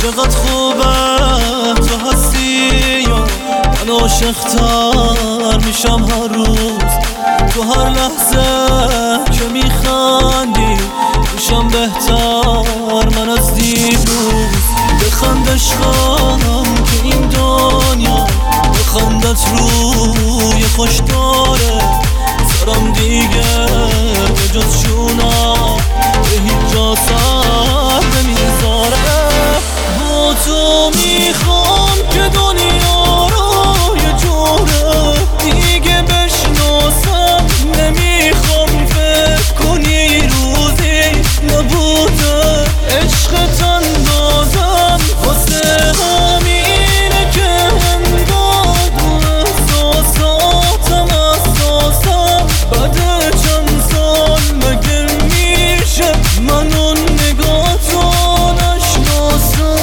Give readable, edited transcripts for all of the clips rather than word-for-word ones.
چقدر خوبه تو هستی یا من عاشق‌تر میشم هر روز. تو هر لحظه که میخندی میشم بهتر من از دیروز. بخند عشقم که این دنیا بخندت روی خوش داره. سرم دیگه به جز شونم به هیچ جا سر نمیذاره. با تو میخوام که دنیا رو یه جوره دیگه بشناسم. نمیخوام فکر کنی روزی نبوده عشقت اندازم. واسه همینه که انگار احساساتم اساسم. بعد چند سال مگه میشه من اون نگاه تو نشناسم.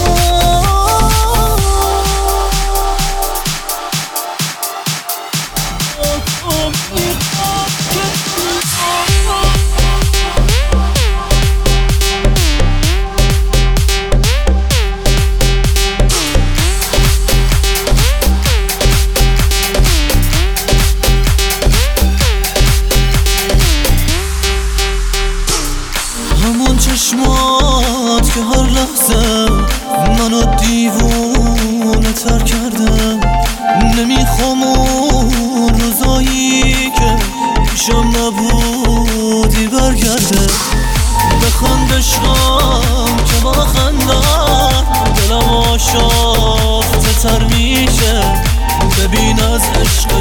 همون چشمات که هر لحظه منو دیوونه تر کردم. نمیخوام اون روزایی که پیشم نبودی برگرده. بخند عشقم که با خندم دلم آشفته تر میشه. ببین از عشق